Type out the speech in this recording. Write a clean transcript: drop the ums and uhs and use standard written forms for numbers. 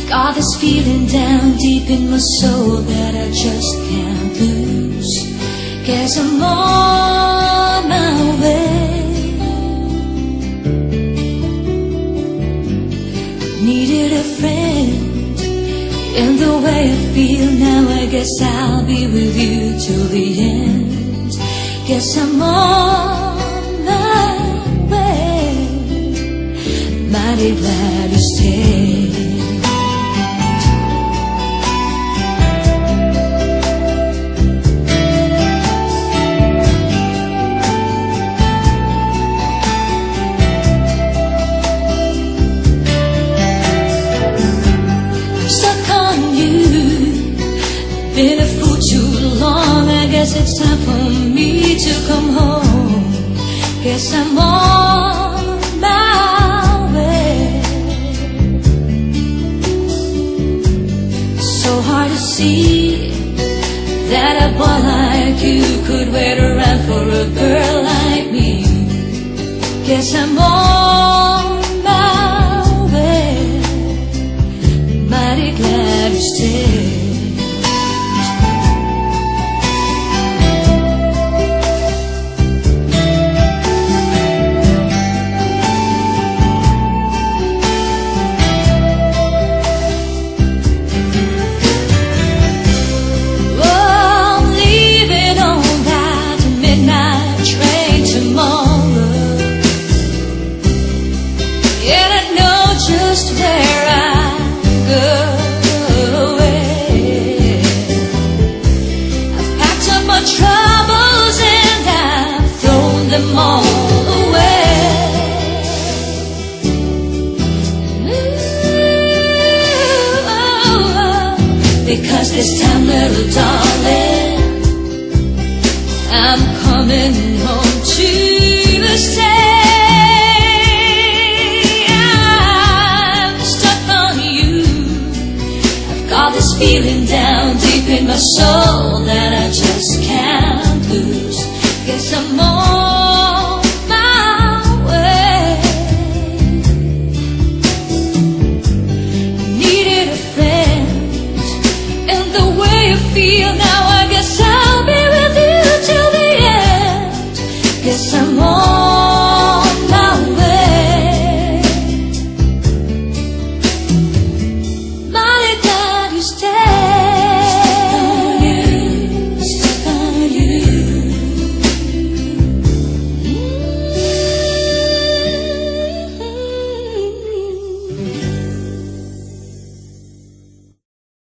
Got this feeling down deep in my soul that I just can't lose. Guess I'm on my way. Needed a friend, and the way I feel now, I guess I'll be with you till the end. Guess I'm on my way. Mighty glad you stayed. Been a fool too long, I guess it's time for me to come home. Guess I'm on my way. So hard to see that a boy like you could wait around for a girl like me. Guess I'm on my way. Mighty glad you stayed. Just where I go away. I've packed up my troubles and I've thrown them all away. Ooh, because this time, little darling, I'm coming home to stay. Got this feeling down deep in my soul that I just can't lose. Guess I'm on my way. Needed a friend, and the way I feel now, I guess I'll be with you till the end. Guess I'm on